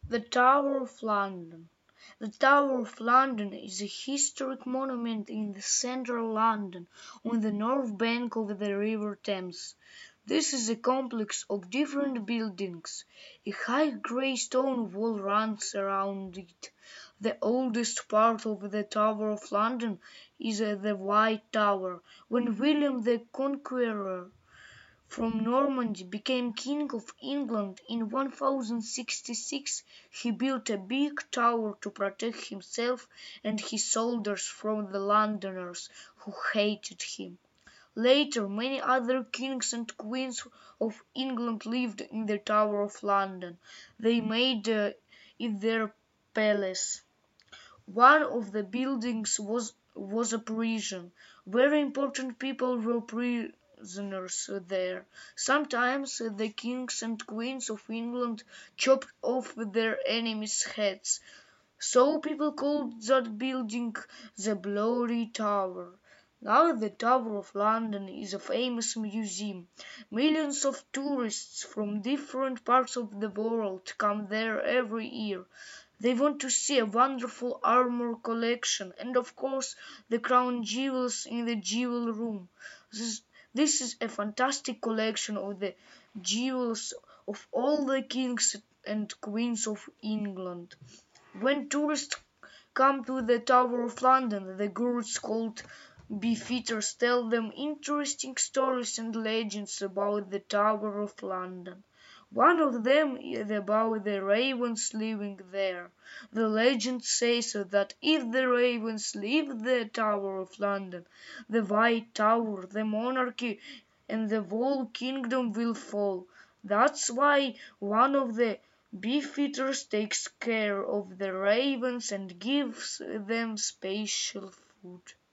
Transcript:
The Tower of London. The Tower of London is a historic monument in central London on the north bank of the River Thames. This is a complex of different buildings. A high grey stone wall runs around it. The oldest part of the Tower of London is the White Tower. When William the Conqueror from Normandy became King of England in 1066, he built a big tower to protect himself and his soldiers from the Londoners who hated him. Later, many other kings and queens of England lived in the Tower of London. They made it their palace. One of the buildings was a prison. Very important people were prisoners there. Sometimes the kings and queens of England chopped off their enemies' heads. So people called that building the Bloody Tower. Now the Tower of London is a famous museum. Millions of tourists from different parts of the world come there every year. They want to see a wonderful armor collection and of course the crown jewels in the jewel room. This, this is a fantastic collection of the jewels of all the kings and queens of England. When tourists come to the Tower of London, the guards called beefeaters tell them interesting stories and legends about the Tower of London. One of them is about the ravens living there. The legend says that if the ravens leave the Tower of London, the White Tower, the monarchy, and the whole kingdom will fall. That's why one of the beefeaters takes care of the ravens and gives them special food.